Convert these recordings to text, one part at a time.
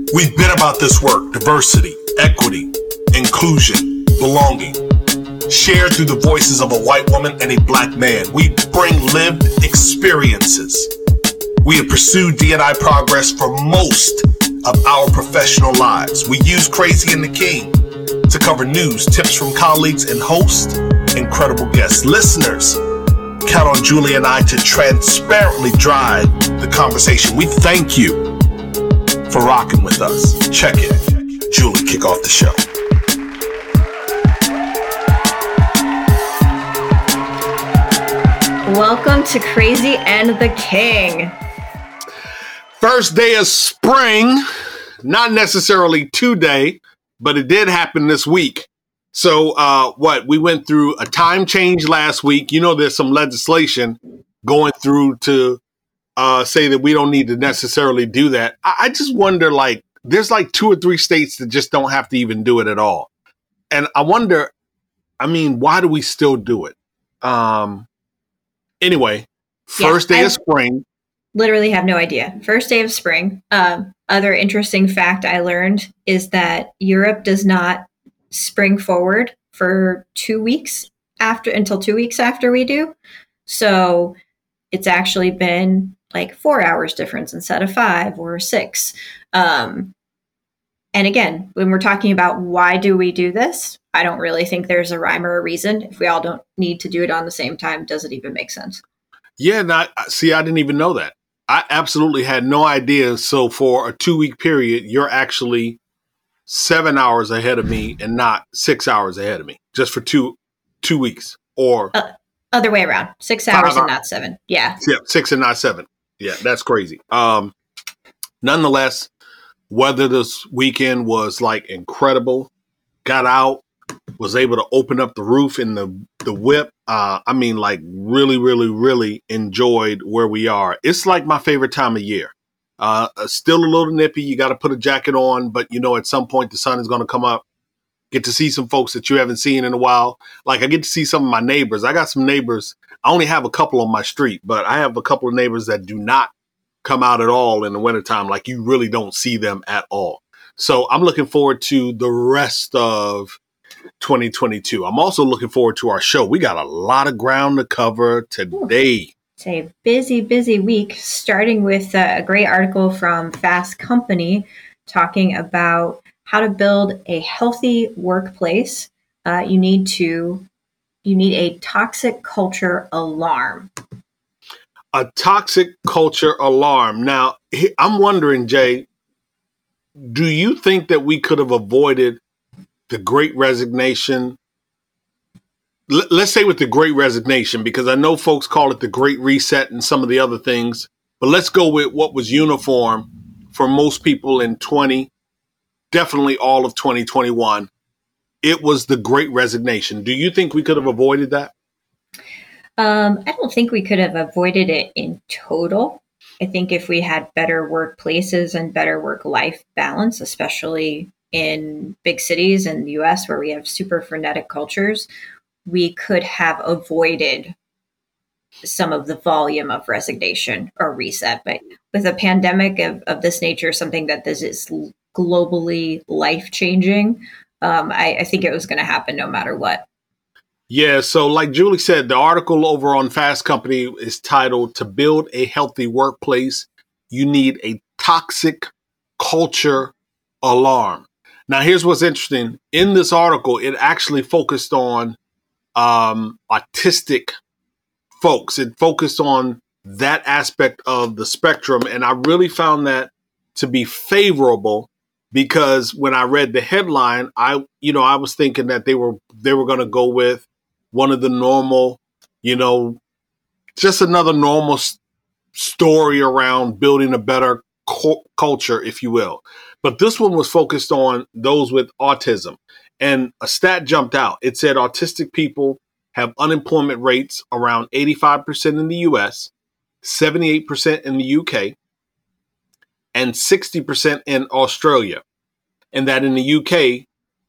We've been about this work: diversity, equity, inclusion, belonging, shared through the voices of a white woman and a black man. We bring lived experiences. We have pursued D&I progress for most of our professional lives. We use Crazy and the King to cover news, tips from colleagues, and host incredible guests. Listeners, count on Julie and I to transparently drive the conversation. We thank you for rocking with us. Check it. Julie, kick off the show. Welcome to Crazy and the King. First day of spring, not necessarily today, but it did happen this week. So we went through a time change last week. You know, there's some legislation going through to say that we don't need to necessarily do that. I just wonder, there's 2 or 3 states that just don't have to even do it at all. And I wonder, why do we still do it? Anyway, first day of spring. Literally have no idea. First day of spring. Other interesting fact I learned is that Europe does not spring forward for 2 weeks until 2 weeks after we do. So it's actually been 4 hours difference instead of 5 or 6. And again, when we're talking about why do we do this, I don't really think there's a rhyme or a reason. If we all don't need to do it on the same time, does it even make sense? Yeah, I didn't even know that. I absolutely had no idea. So for a 2-week period, you're actually 7 hours ahead of me and not 6 hours ahead of me, just for two weeks. Or other way around, 6 hours and not 7. Yeah. Yeah, 6 and not 7. Yeah, that's crazy. Nonetheless, weather this weekend was incredible. Got out, was able to open up the roof in the whip. Really, really, really enjoyed where we are. It's my favorite time of year. Still a little nippy. You got to put a jacket on, but at some point the sun is going to come up. Get to see some folks that you haven't seen in a while. I get to see some of my neighbors. I got some neighbors. I only have a couple on my street, but I have a couple of neighbors that do not come out at all in the wintertime. You really don't see them at all. So I'm looking forward to the rest of 2022. I'm also looking forward to our show. We got a lot of ground to cover today. It's a busy, busy week, starting with a great article from Fast Company talking about how to build a healthy workplace. You need a toxic culture alarm. A toxic culture alarm. Now, I'm wondering, Jay, do you think that we could have avoided the Great Resignation? Let's say with the Great Resignation, because I know folks call it the Great Reset and some of the other things, but let's go with what was uniform for most people in definitely all of 2021. It was the Great Resignation. Do you think we could have avoided that? I don't think we could have avoided it in total. I think if we had better workplaces and better work-life balance, especially in big cities in the US where we have super frenetic cultures, we could have avoided some of the volume of resignation or reset. But with a pandemic of this nature, something that this is globally life-changing, I think it was going to happen no matter what. Yeah, so like Julie said, the article over on Fast Company is titled, "To Build a Healthy Workplace, You Need a Toxic Culture Alarm." Now, here's what's interesting. In this article, it actually focused on autistic folks. It focused on that aspect of the spectrum. And I really found that to be favorable, because when I read the headline, I was thinking that they were going to go with one of the normal, just another normal story around building a better culture, if you will. But this one was focused on those with autism. And a stat jumped out. It said autistic people have unemployment rates around 85% in the US, 78% in the UK, and 60% in Australia. And that in the UK,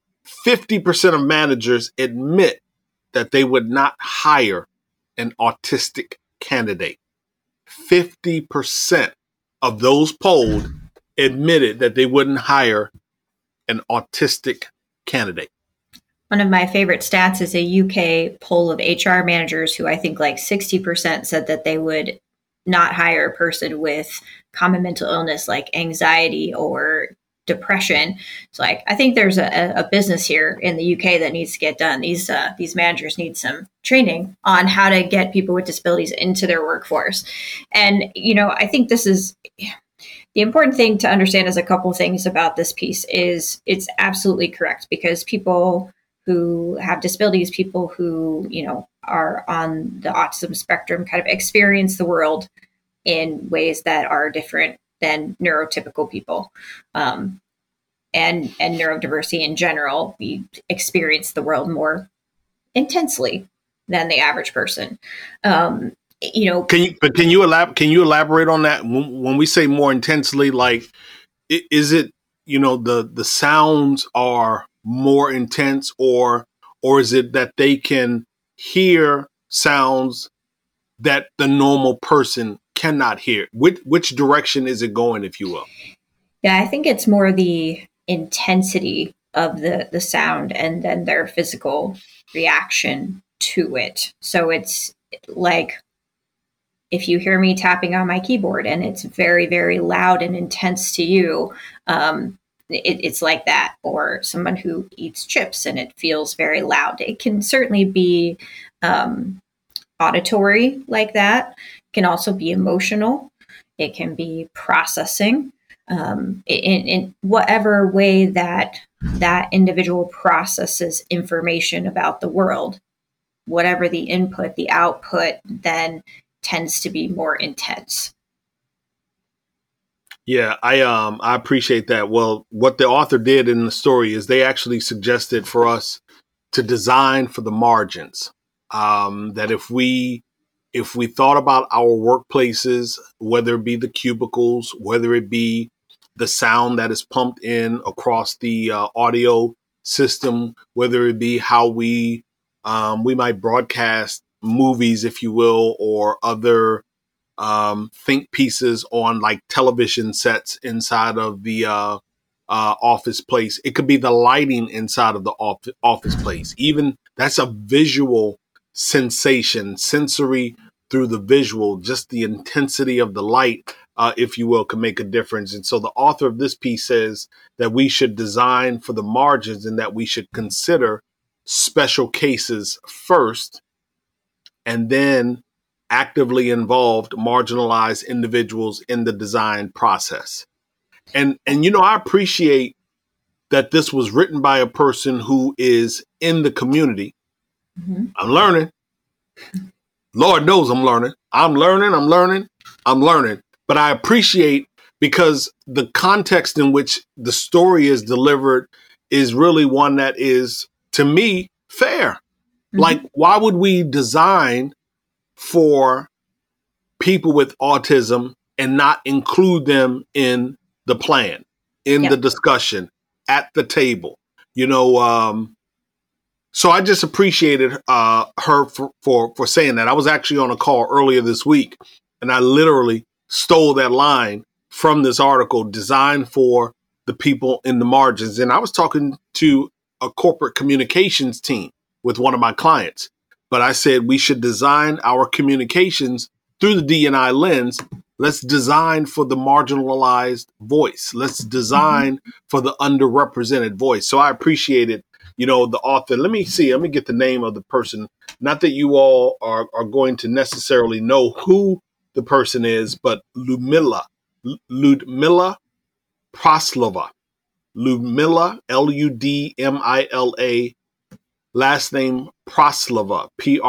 50% of managers admit that they would not hire an autistic candidate. 50% of those polled admitted that they wouldn't hire an autistic candidate. One of my favorite stats is a UK poll of HR managers who I think like 60% said that they would not hire a person with common mental illness like anxiety or depression. So like I think there's a business here in the UK that needs to get done. These managers need some training on how to get people with disabilities into their workforce. And I think this is the important thing to understand is a couple of things about this piece is it's absolutely correct because people who have disabilities, people who, are on the autism spectrum kind of experience the world in ways that are different than neurotypical people. And neurodiversity in general, we experience the world more intensely than the average person. Can you elaborate on that when we say more intensely? Like, is it the sounds are more intense, or is it that they can hear sounds that the normal person cannot hear? Which direction is it going, if you will? Yeah, I think it's more the intensity of the sound and then their physical reaction to it. So it's like if you hear me tapping on my keyboard and it's very, very loud and intense to you, it's like that. Or someone who eats chips and it feels very loud. It can certainly be auditory like that. It can also be emotional. It can be processing. In whatever way that individual processes information about the world, whatever the input, the output then tends to be more intense. Yeah, I appreciate that. Well, what the author did in the story is they actually suggested for us to design for the margins. That if we thought about our workplaces, whether it be the cubicles, whether it be the sound that is pumped in across the audio system, whether it be how we might broadcast movies, if you will, or other think pieces on like television sets inside of the office place. It could be the lighting inside of the office place. Even that's a visual sensation, sensory through the visual, just the intensity of the light, if you will, can make a difference. And so the author of this piece says that we should design for the margins and that we should consider special cases first and then actively involved marginalized individuals in the design process. And I appreciate that this was written by a person who is in the community. Mm-hmm. I'm learning. Lord knows I'm learning. I'm learning. But I appreciate because the context in which the story is delivered is really one that is, to me, fair. Mm-hmm. Like, why would we design for people with autism and not include them in the plan, in the discussion, at the table? So I just appreciated her for saying that. I was actually on a call earlier this week, and I literally stole that line from this article, designed for the people in the margins. And I was talking to a corporate communications team with one of my clients. But I said we should design our communications through the D&I lens. Let's design for the marginalized voice. Let's design for the underrepresented voice. So I appreciated, the author. Let me get the name of the person. Not that you all are going to necessarily know who the person is, but Ludmila Praslova. Ludmila, Ludmila, last name Praslova,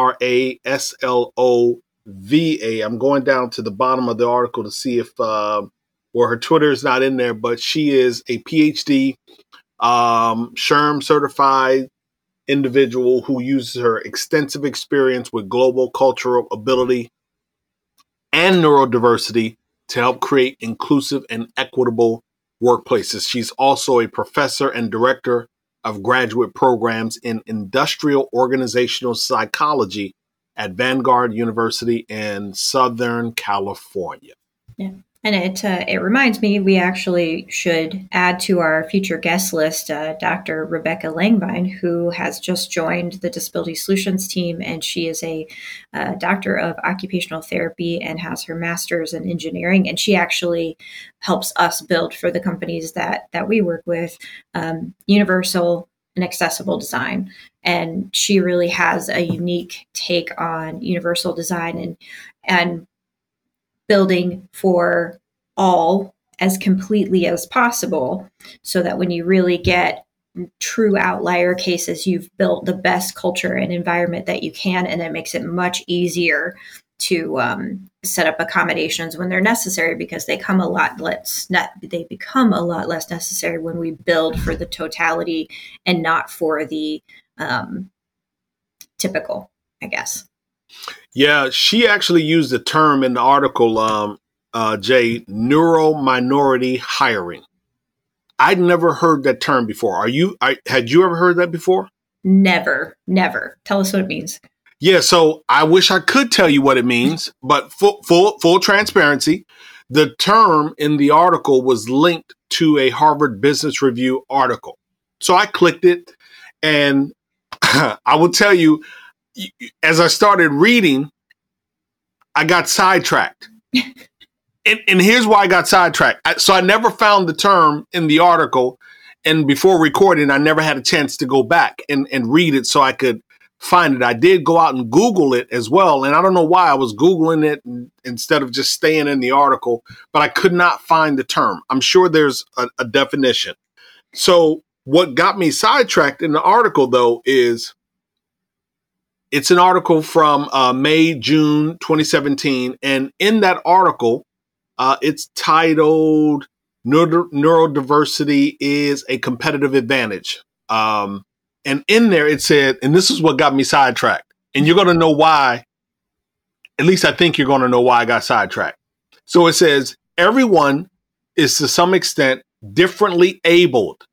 Praslova. I'm going down to the bottom of the article to see if where her Twitter is not in there, but she is a PhD, SHRM certified individual who uses her extensive experience with global cultural ability and neurodiversity to help create inclusive and equitable workplaces. She's also a professor and director of graduate programs in industrial organizational psychology at Vanguard University in Southern California. Yeah. And it reminds me we actually should add to our future guest list Dr. Rebecca Langbein, who has just joined the Disability Solutions team, and she is a doctor of occupational therapy and has her master's in engineering. And she actually helps us build for the companies that we work with universal and accessible design. And she really has a unique take on universal design and building for all as completely as possible, so that when you really get true outlier cases, you've built the best culture and environment that you can, and it makes it much easier to set up accommodations when they're necessary, because they become a lot less necessary when we build for the totality and not for the typical, I guess. Yeah, she actually used the term in the article, Jay, neuro minority hiring. I'd never heard that term before. Had you ever heard that before? Never. Tell us what it means. Yeah, so I wish I could tell you what it means, but full transparency, the term in the article was linked to a Harvard Business Review article. So I clicked it, and I will tell you, as I started reading, I got sidetracked. And here's why I got sidetracked. So I never found the term in the article. And before recording, I never had a chance to go back and read it so I could find it. I did go out and Google it as well. And I don't know why I was Googling it instead of just staying in the article, but I could not find the term. I'm sure there's a definition. So what got me sidetracked in the article, though, is it's an article from June 2017. And in that article, it's titled Neurodiversity is a Competitive Advantage. And in there it said, and this is what got me sidetracked. And you're going to know why. At least I think you're going to know why I got sidetracked. So it says, everyone is to some extent differently abled.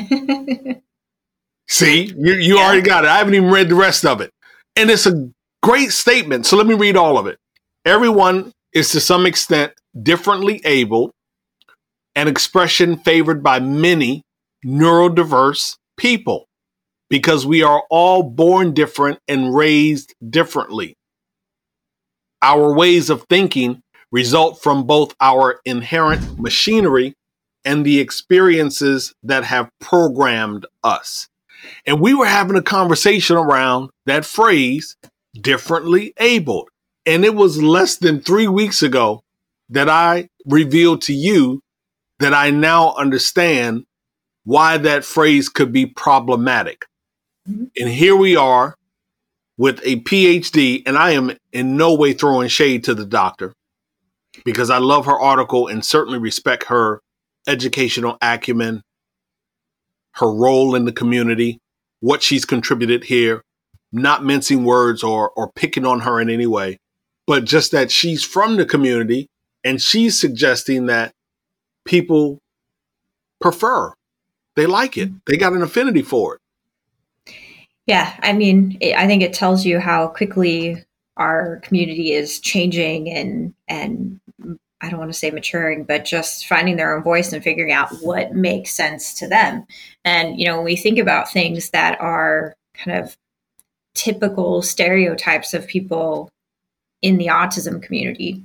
See, you already got it. I haven't even read the rest of it. And it's a great statement. So let me read all of it. Everyone is to some extent differently abled, an expression favored by many neurodiverse people, because we are all born different and raised differently. Our ways of thinking result from both our inherent machinery and the experiences that have programmed us. And we were having a conversation around that phrase, differently abled. And it was less than 3 weeks ago that I revealed to you that I now understand why that phrase could be problematic. Mm-hmm. And here we are with a PhD, and I am in no way throwing shade to the doctor, because I love her article and certainly respect her educational acumen, her role in the community, what she's contributed here, not mincing words or picking on her in any way, but just that she's from the community and she's suggesting that people prefer, they like it, they got an affinity for it. Yeah, I mean, I think it tells you how quickly our community is changing and I don't want to say maturing, but just finding their own voice and figuring out what makes sense to them. And, when we think about things that are kind of typical stereotypes of people in the autism community,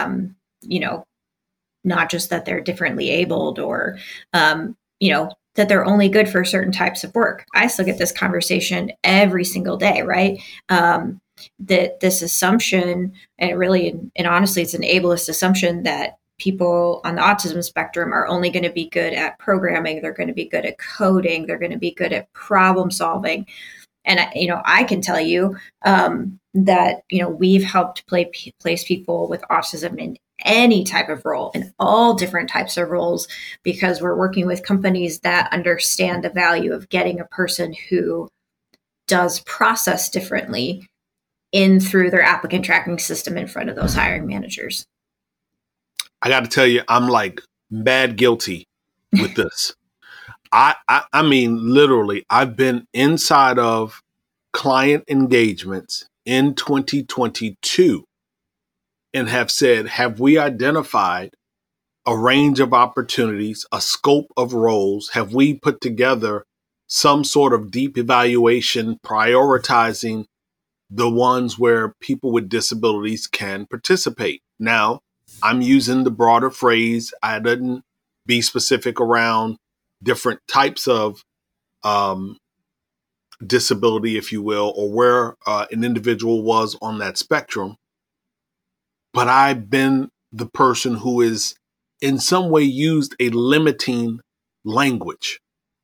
not just that they're differently abled or, that they're only good for certain types of work. I still get this conversation every single day, right? That this assumption, and honestly, it's an ableist assumption that people on the autism spectrum are only going to be good at programming. They're going to be good at coding. They're going to be good at problem solving. And, I can tell you that, we've helped place people with autism in any type of role, in all different types of roles, because we're working with companies that understand the value of getting a person who does process differently in through their applicant tracking system in front of those hiring managers. I got to tell you, I'm like mad guilty with this. I mean, literally, I've been inside of client engagements in 2022 and have said, have we identified a range of opportunities, a scope of roles? Have we put together some sort of deep evaluation prioritizing the ones where people with disabilities can participate? Now, I'm using the broader phrase. I didn't be specific around different types of disability, if you will, or where an individual was on that spectrum. But I've been the person who is in some way used a limiting language,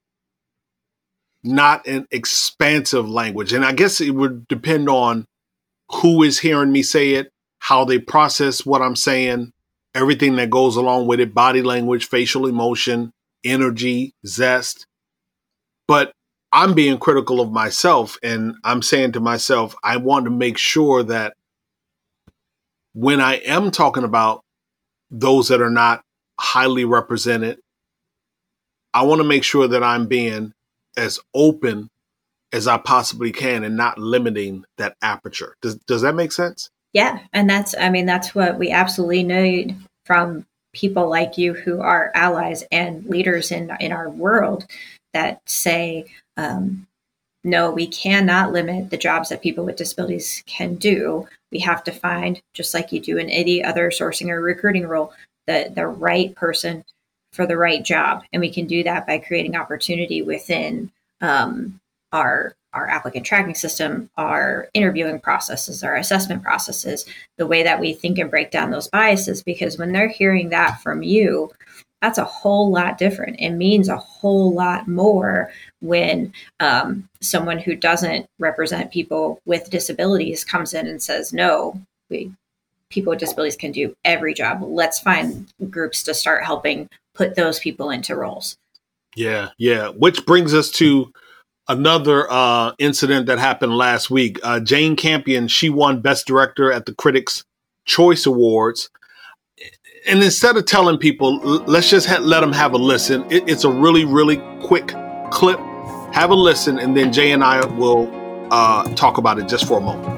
not an expansive language. And I guess it would depend on who is hearing me say it, how they process what I'm saying, everything that goes along with it, body language, facial emotion, energy, zest. But I'm being critical of myself, and I'm saying to myself, I want to make sure that when I am talking about those that are not highly represented, I want to make sure that I'm being as open as I possibly can and not limiting that aperture. Does that make sense? Yeah. And that's what we absolutely need from people like you who are allies and leaders in our world that say, no, we cannot limit the jobs that people with disabilities can do. We have to find, just like you do in any other sourcing or recruiting role, the right person for the right job. And we can do that by creating opportunity within our applicant tracking system, our interviewing processes, our assessment processes, the way that we think and break down those biases. Because when they're hearing that from you, that's a whole lot different. It means a whole lot more when someone who doesn't represent people with disabilities comes in and says, no, people with disabilities can do every job. Let's find groups to start helping put those people into roles. Yeah, yeah. Which brings us to another incident that happened last week. Jane Campion, she won Best Director at the Critics' Choice Awards. And instead of telling people, let's just let them have a listen. It's a really, really quick clip. Have a listen, and then Jay and I will talk about it just for a moment.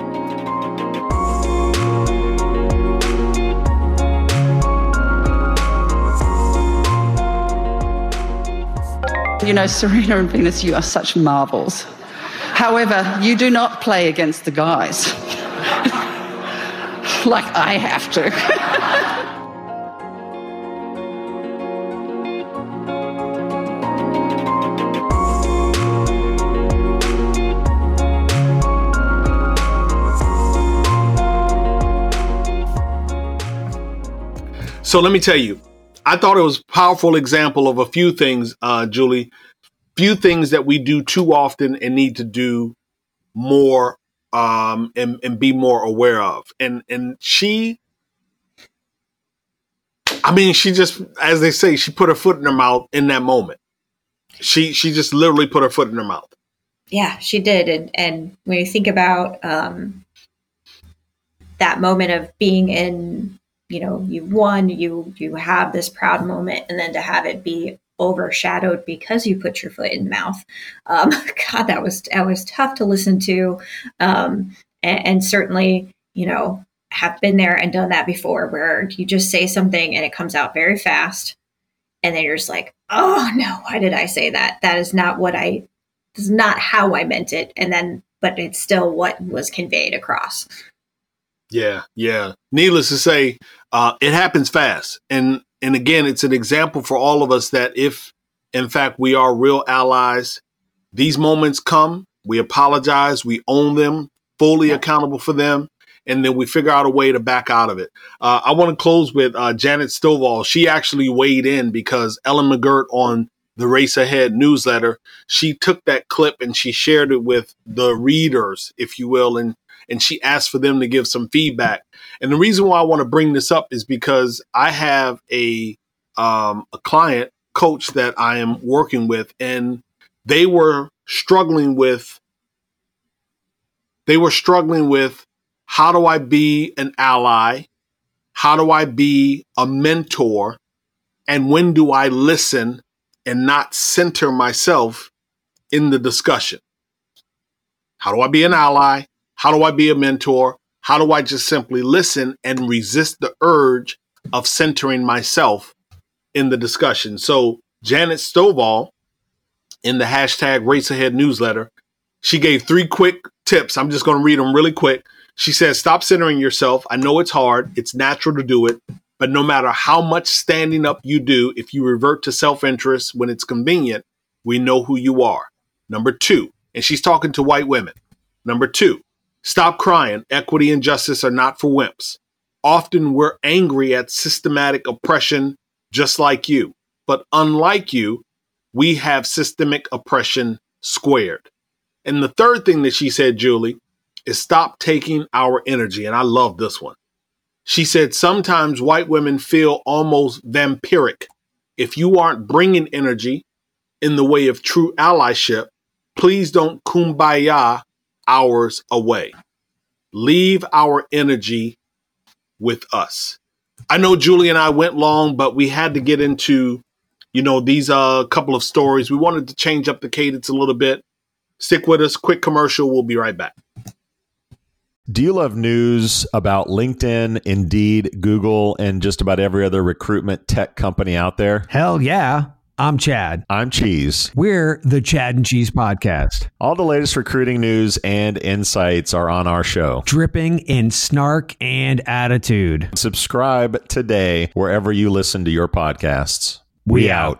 You know, Serena and Venus, you are such marvels. However, you do not play against the guys like I have to. So let me tell you, I thought it was a powerful example of a few things, Julie, few things that we do too often and need to do more and be more aware of. And she just, as they say, she put her foot in her mouth in that moment. She just literally put her foot in her mouth. Yeah, she did. And when you think about that moment of being in, you've won, you have this proud moment, and then to have it be overshadowed because you put your foot in mouth. God, that was tough to listen to. And certainly, have been there and done that before, where you just say something and it comes out very fast. And then you're just like, oh no, why did I say that? That is not this is not how I meant it. But it's still what was conveyed across. Yeah. Needless to say, it happens fast. And again, it's an example for all of us that if, in fact, we are real allies, these moments come, we apologize, we own them, fully accountable for them, and then we figure out a way to back out of it. I want to close with Janet Stovall. She actually weighed in because Ellen McGirt on the Race Ahead newsletter, she took that clip and she shared it with the readers, if you will, and she asked for them to give some feedback. And the reason why I want to bring this up is because I have a client coach that I am working with, and they were struggling with how do I be an ally? How do I be a mentor? And when do I listen and not center myself in the discussion? How do I be an ally? How do I be a mentor? How do I just simply listen and resist the urge of centering myself in the discussion. So Janet Stovall in the hashtag Race Ahead newsletter, she gave 3 quick tips. I'm just going to read them really quick. She says, stop centering yourself. I know it's hard. It's natural to do it. But no matter how much standing up you do, if you revert to self-interest when it's convenient, we know who you are. Number 2, and she's talking to white women. Number 2, stop crying. Equity and justice are not for wimps. Often we're angry at systematic oppression just like you. But unlike you, we have systemic oppression squared. And the third thing that she said, Julie, is stop taking our energy. And I love this one. She said, sometimes white women feel almost vampiric. If you aren't bringing energy in the way of true allyship, please don't kumbaya ours away. Leave our energy with us. I know Julie and I went long, but we had to get into, these couple of stories. We wanted to change up the cadence a little bit. Stick with us. Quick commercial. We'll be right back. Do you love news about LinkedIn, Indeed, Google, and just about every other recruitment tech company out there? Hell yeah. I'm Chad. I'm Cheese. We're the Chad and Cheese Podcast. All the latest recruiting news and insights are on our show. Dripping in snark and attitude. Subscribe today wherever you listen to your podcasts. We out.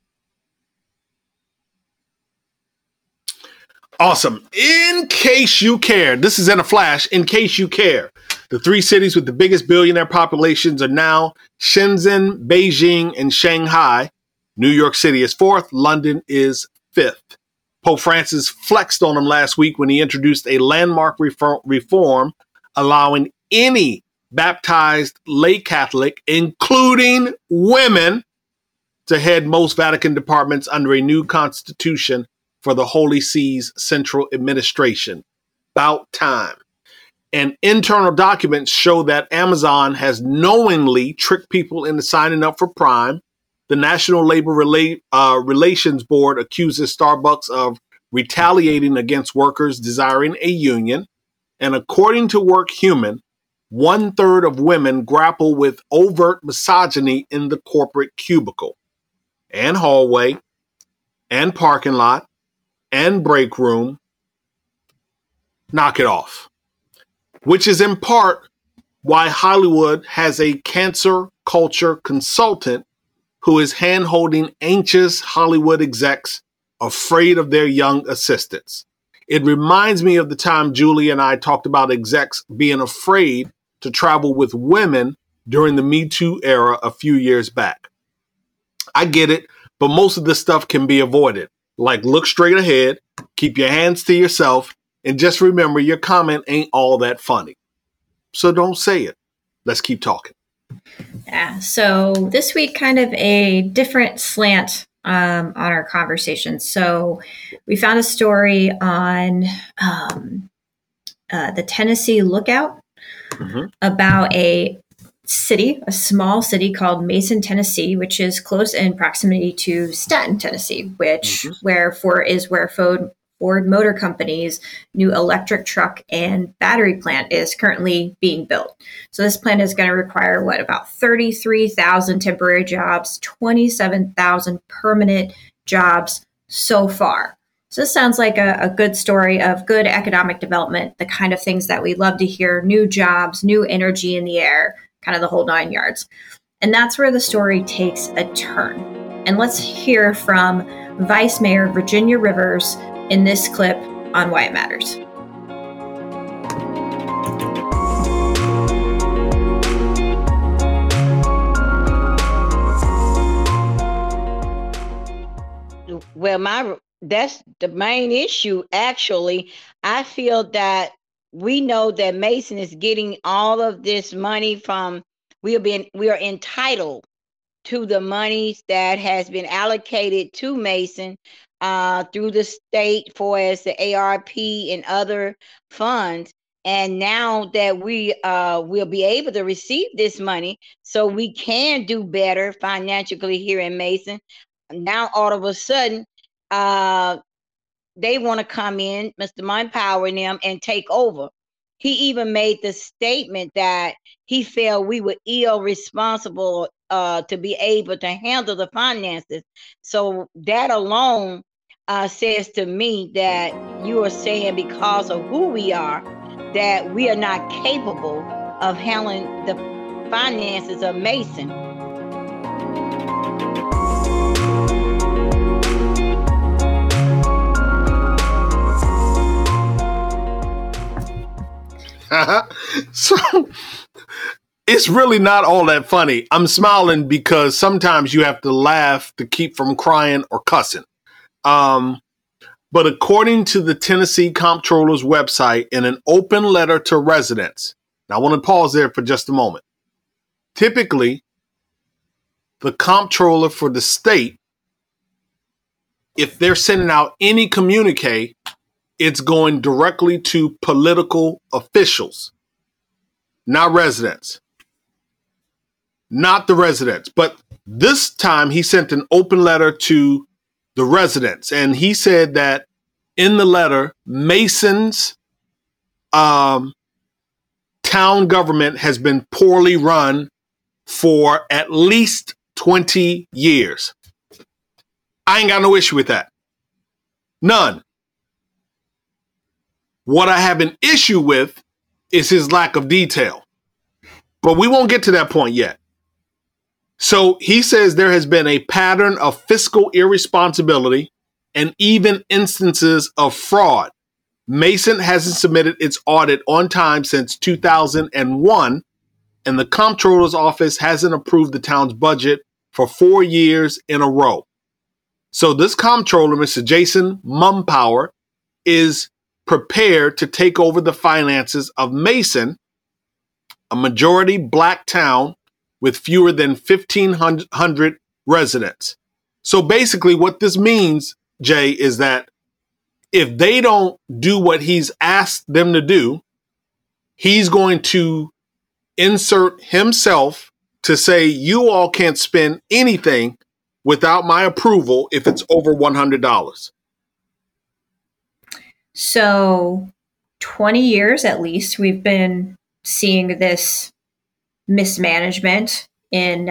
Awesome. In case you care, this is in a flash. In case you care, the 3 cities with the biggest billionaire populations are now Shenzhen, Beijing, and Shanghai. New York City is 4th. London is 5th. Pope Francis flexed on them last week when he introduced a landmark reform allowing any baptized lay Catholic, including women, to head most Vatican departments under a new constitution for the Holy See's central administration. About time. And internal documents show that Amazon has knowingly tricked people into signing up for Prime. The National Labor Relations Board accuses Starbucks of retaliating against workers desiring a union. And according to WorkHuman, 1/3 of women grapple with overt misogyny in the corporate cubicle and hallway and parking lot and break room. Knock it off. Which is in part why Hollywood has a cancer culture consultant who is hand-holding anxious Hollywood execs afraid of their young assistants. It reminds me of the time Julie and I talked about execs being afraid to travel with women during the Me Too era a few years back. I get it, but most of this stuff can be avoided. Like, look straight ahead, keep your hands to yourself, and just remember your comment ain't all that funny. So don't say it. Let's keep talking. Yeah, so this week, kind of a different slant on our conversation. So we found a story on the Tennessee Lookout about a small city called Mason, Tennessee, which is close in proximity to Staten, Tennessee, where Ford Motor Company's new electric truck and battery plant is currently being built. So this plant is going to require about 33,000 temporary jobs, 27,000 permanent jobs so far. So this sounds like a good story of good economic development, the kind of things that we love to hear: new jobs, new energy in the air, kind of the whole 9 yards. And that's where the story takes a turn. And let's hear from Vice Mayor Virginia Rivers in this clip on why it matters. Well, that's the main issue. Actually, I feel that we know that Mason is getting all of this money from, we are entitled to the monies that has been allocated to Mason through the state for as the ARP and other funds. And now that we will be able to receive this money so we can do better financially here in Mason, now all of a sudden they want to come in, Mr. Mumpower and them, and take over. he even made the statement that he felt we were irresponsible to be able to handle the finances. So that alone says to me that you are saying because of who we are, that we are not capable of handling the finances of Mason. So it's really not all that funny. I'm smiling because sometimes you have to laugh to keep from crying or cussing. But according to the Tennessee Comptroller's website, in an open letter to residents, now I want to pause there for just a moment. Typically, the comptroller for the state, if they're sending out any communique, it's going directly to political officials, not residents. Not the residents. But this time he sent an open letter to the residents. And he said that in the letter, Mason's town government has been poorly run for at least 20 years. I ain't got no issue with that. None. What I have an issue with is his lack of detail. But we won't get to that point yet. So he says there has been a pattern of fiscal irresponsibility and even instances of fraud. Mason hasn't submitted its audit on time since 2001, and the comptroller's office hasn't approved the town's budget for 4 years in a row. So this comptroller, Mr. Jason Mumpower, is prepared to take over the finances of Mason, a majority black town with fewer than 1,500 residents. So basically what this means, Jay, is that if they don't do what he's asked them to do, he's going to insert himself to say, you all can't spend anything without my approval if it's over $100. So 20 years at least, we've been seeing this mismanagement in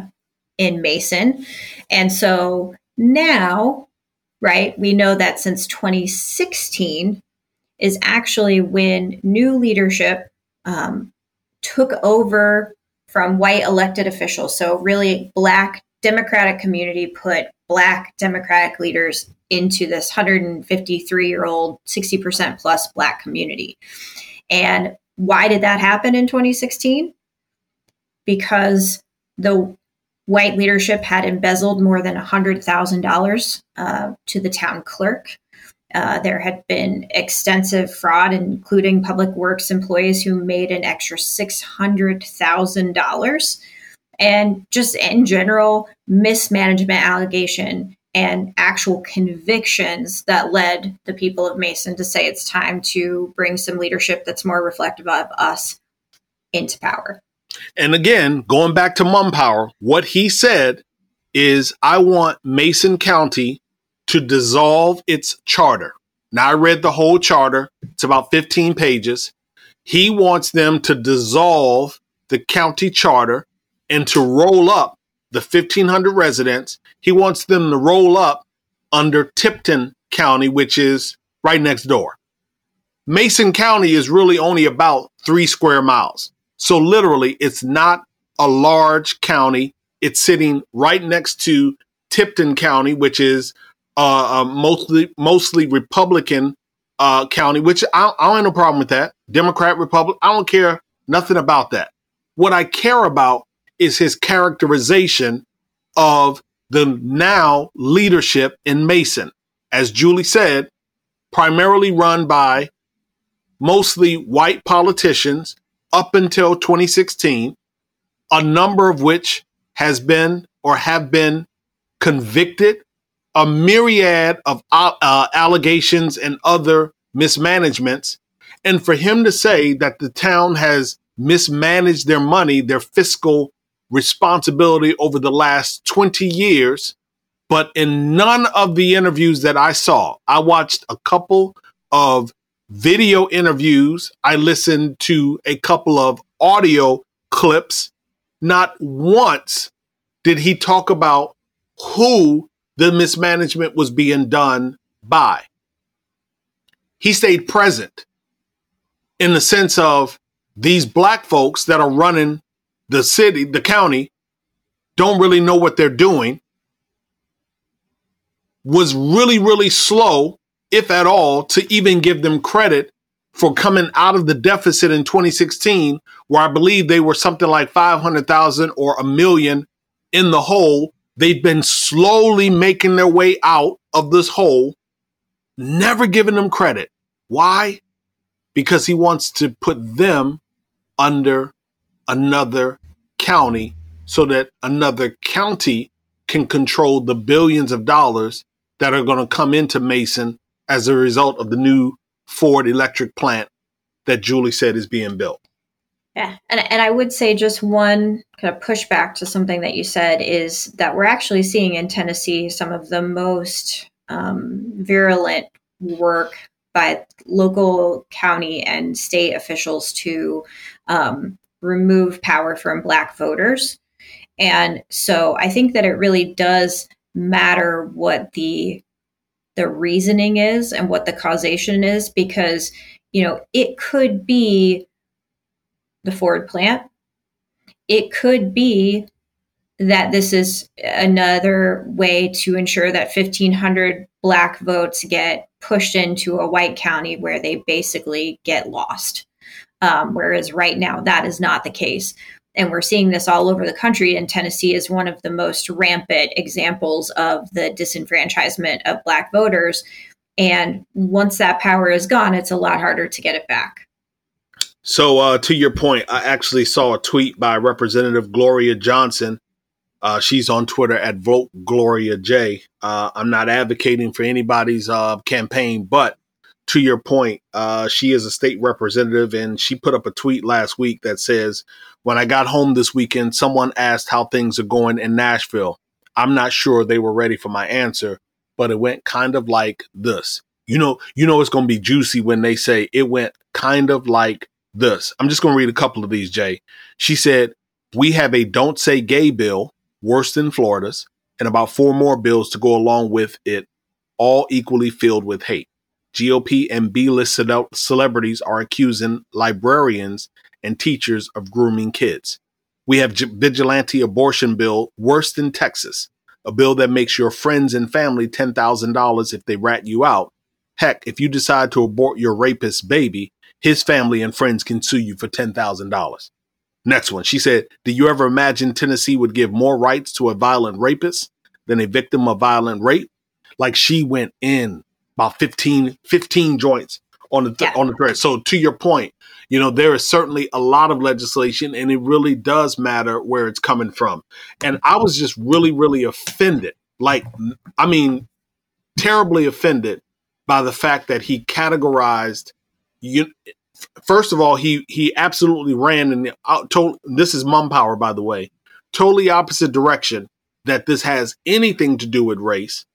Mason. And so now, right, we know that since 2016 is actually when new leadership took over from white elected officials. So really black Democratic community put black Democratic leaders into this 153-year-old, 60% plus black community. And why did that happen in 2016? Because the white leadership had embezzled more than $100,000 to the town clerk. There had been extensive fraud, including public works employees who made an extra $600,000. And just in general, mismanagement allegation and actual convictions that led the people of Mason to say it's time to bring some leadership that's more reflective of us into power. And again, going back to Mumpower, what he said is, I want Mason County to dissolve its charter. Now, I read the whole charter. It's about 15 pages. He wants them to dissolve the county charter and to roll up the 1,500 residents. He wants them to roll up under Tipton County, which is right next door. Mason County is really only about 3 square miles. So literally, it's not a large county. It's sitting right next to Tipton County, which is mostly Republican county, which I don't have no problem with that. Democrat, Republican, I don't care nothing about that. What I care about is his characterization of the now leadership in Mason. As Julie said, primarily run by mostly white politicians up until 2016, a number of which has been or have been convicted, a myriad of allegations and other mismanagements. And for him to say that the town has mismanaged their money, their fiscal responsibility over the last 20 years, but in none of the interviews that I saw, I watched a couple of video interviews. I listened to a couple of audio clips. Not once did he talk about who the mismanagement was being done by. He stayed present in the sense of these black folks that are running the city, the county, don't really know what they're doing. Was really, really slow, if at all, to even give them credit for coming out of the deficit in 2016, where I believe they were something like 500,000 or $1 million in the hole. They've been slowly making their way out of this hole, never giving them credit. Why? Because he wants to put them under another county so that another county can control the billions of dollars that are going to come into Mason as a result of the new Ford electric plant that Julie said is being built. Yeah. And I would say just one kind of pushback to something that you said is that we're actually seeing in Tennessee some of the most virulent work by local, county, and state officials to remove power from Black voters. And so I think that it really does matter what the reasoning is and what the causation is, because, it could be the Ford plant. It could be that this is another way to ensure that 1,500 Black votes get pushed into a white county where they basically get lost. Whereas right now, that is not the case. And we're seeing this all over the country, and Tennessee is one of the most rampant examples of the disenfranchisement of Black voters. And once that power is gone, it's a lot harder to get it back. So to your point, I actually saw a tweet by Representative Gloria Johnson. She's on Twitter at Vote Gloria J. I'm not advocating for anybody's campaign, but to your point, she is a state representative, and she put up a tweet last week that says, when I got home this weekend, someone asked how things are going in Nashville. I'm not sure they were ready for my answer, but it went kind of like this. You know, it's going to be juicy when they say it went kind of like this. I'm just going to read a couple of these, Jay. She said, we have a don't say gay bill, worse than Florida's, and about 4 more bills to go along with it, all equally filled with hate. GOP and B-list celebrities are accusing librarians and teachers of grooming kids. We have vigilante abortion bill, worse than Texas, a bill that makes your friends and family $10,000 if they rat you out. Heck, if you decide to abort your rapist's baby, his family and friends can sue you for $10,000. Next one. She said, do you ever imagine Tennessee would give more rights to a violent rapist than a victim of violent rape? Like, she went in about 15 joints on the thread. So to your point, there is certainly a lot of legislation, and it really does matter where it's coming from. And I was just really, really offended. Terribly offended by the fact that he categorized first of all, he absolutely ran in this is mum power, by the way, totally opposite direction that this has anything to do with race.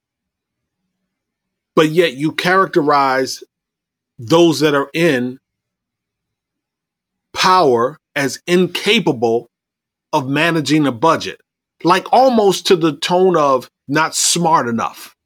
But yet you characterize those that are in power as incapable of managing a budget, like almost to the tone of not smart enough,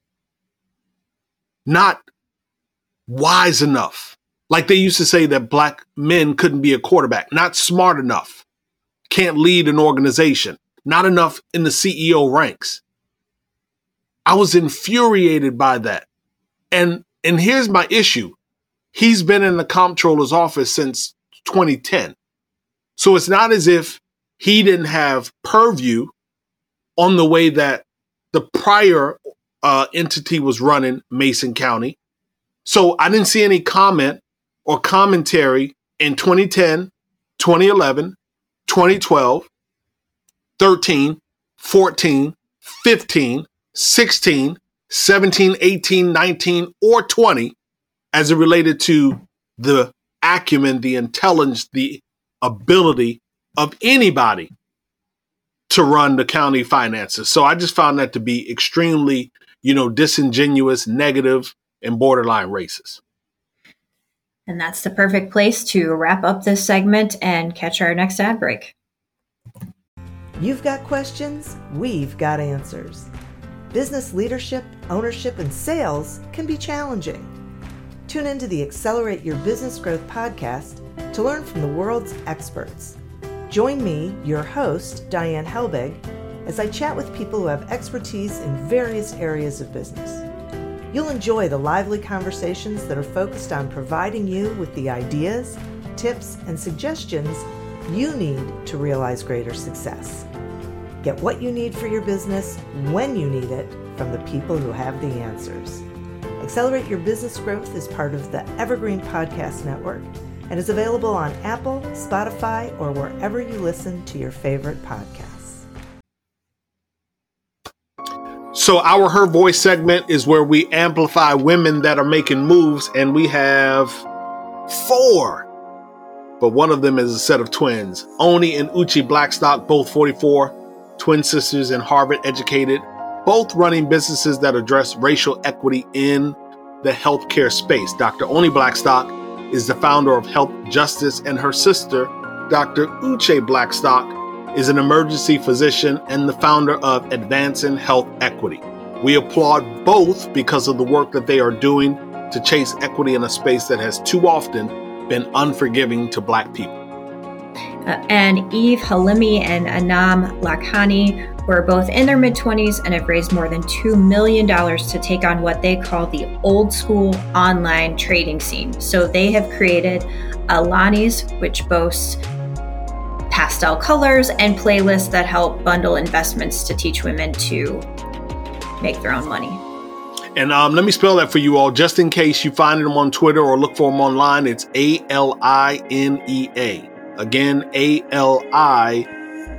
not wise enough. Like they used to say that Black men couldn't be a quarterback, not smart enough, can't lead an organization, not enough in the CEO ranks. I was infuriated by that. And here's my issue. He's been in the comptroller's office since 2010. So it's not as if he didn't have purview on the way that the prior entity was running Mason County. So I didn't see any comment or commentary in 2010, 2011, 2012, 13, 14, 15, 16, 17, 18, 19, or 20 as it related to the acumen, the intelligence, the ability of anybody to run the county finances. So I just found that to be extremely, disingenuous, negative, and borderline racist. And that's the perfect place to wrap up this segment and catch our next ad break. You've got questions, we've got answers. Business leadership, ownership, and sales can be challenging. Tune into the Accelerate Your Business Growth podcast to learn from the world's experts. Join me, your host, Diane Helbig, as I chat with people who have expertise in various areas of business. You'll enjoy the lively conversations that are focused on providing you with the ideas, tips, and suggestions you need to realize greater success. Get what you need for your business when you need it from the people who have the answers. Accelerate Your Business Growth is part of the Evergreen Podcast Network and is available on Apple, Spotify, or wherever you listen to your favorite podcasts. So our Her Voice segment is where we amplify women that are making moves, and we have 4. But one of them is a set of twins. Oni and Uchi Blackstock, both 44, twin sisters and Harvard educated, both running businesses that address racial equity in the healthcare space. Dr. Oni Blackstock is the founder of Health Justice, and her sister, Dr. Uche Blackstock, is an emergency physician and the founder of Advancing Health Equity. We applaud both because of the work that they are doing to chase equity in a space that has too often been unforgiving to Black people. And Eve Halimi and Anam Lakhani were both in their mid-20s and have raised more than $2 million to take on what they call the old school online trading scene. So they have created Alani's, which boasts pastel colors and playlists that help bundle investments to teach women to make their own money. And let me spell that for you all, just in case you find them on Twitter or look for them online. It's Alinea. Again, Alinea.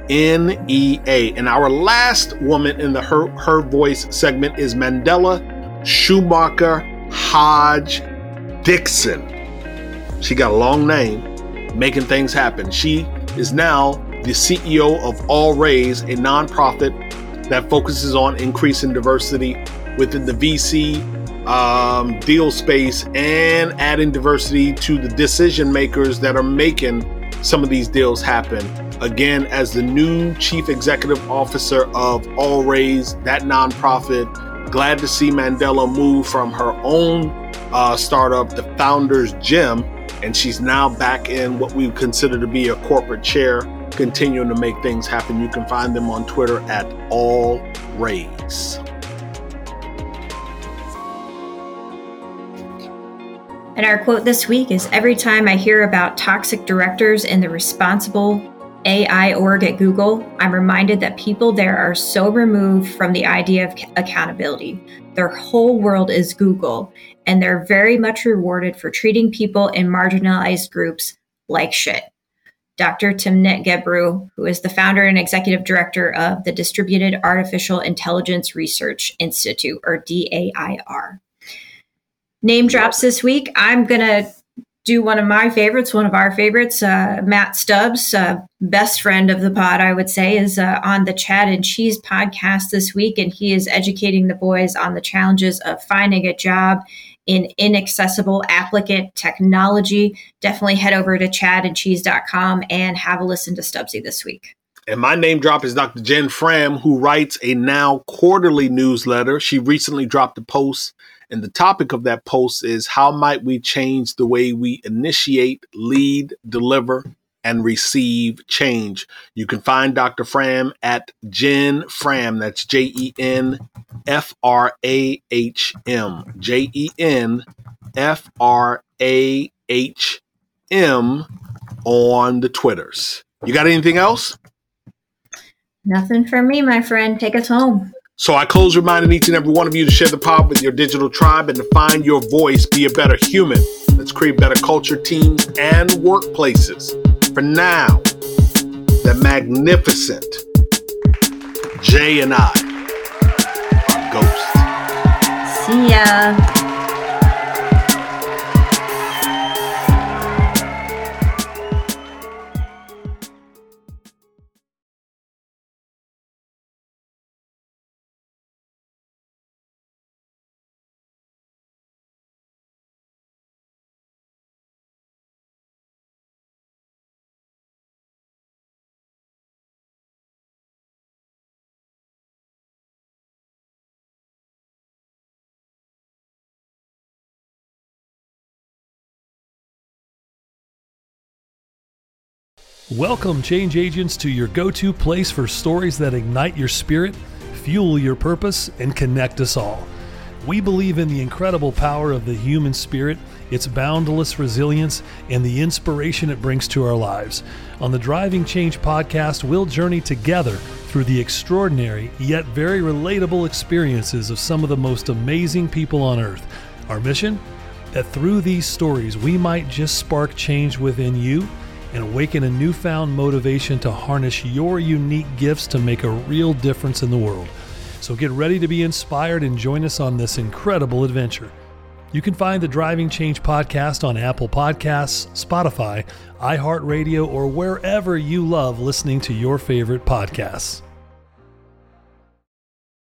And our last woman in the Her Voice segment is Mandela Schumacher Hodge Dixon. She got a long name, making things happen. She is now the CEO of All Raise, a nonprofit that focuses on increasing diversity within the VC deal space and adding diversity to the decision makers that are making some of these deals happen. Again, as the new chief executive officer of All Raise, that nonprofit, glad to see Mandela move from her own startup, the Founders Gym, and she's now back in what we consider to be a corporate chair, continuing to make things happen. You can find them on Twitter at All Raise. And our quote this week is, "Every time I hear about toxic directors in the responsible AI org at Google, I'm reminded that people there are so removed from the idea of accountability. Their whole world is Google, and they're very much rewarded for treating people in marginalized groups like shit." Dr. Timnit Gebru, who is the founder and executive director of the Distributed Artificial Intelligence Research Institute, or DAIR. Name drops this week. I'm going to do one of our favorites, Matt Stubbs, best friend of the pod, I would say, is on the Chad and Cheese podcast this week, and he is educating the boys on the challenges of finding a job in inaccessible applicant technology. Definitely head over to chadandcheese.com and have a listen to Stubbsy this week. And my name drop is Dr. Jen Fram, who writes a now quarterly newsletter. She recently dropped a post, and the topic of that post is how might we change the way we initiate, lead, deliver, and receive change. You can find Dr. Fram at Jen Fram. That's JenFrahm. JenFrahm on the Twitters. You got anything else? Nothing from me, my friend. Take us home. So I close reminding each and every one of you to share the pod with your digital tribe and to find your voice, be a better human. Let's create better culture, teams, and workplaces. For now, the magnificent Jay and I are ghosts. See ya. Welcome, change agents, to your go-to place for stories that ignite your spirit, fuel your purpose, and connect us all. We believe in the incredible power of the human spirit, its boundless resilience, and the inspiration it brings to our lives. On the Driving Change podcast, we'll journey together through the extraordinary yet very relatable experiences of some of the most amazing people on earth. Our mission? That through these stories, we might just spark change within you and awaken a newfound motivation to harness your unique gifts to make a real difference in the world. So get ready to be inspired and join us on this incredible adventure. You can find the Driving Change podcast on Apple Podcasts, Spotify, iHeartRadio, or wherever you love listening to your favorite podcasts.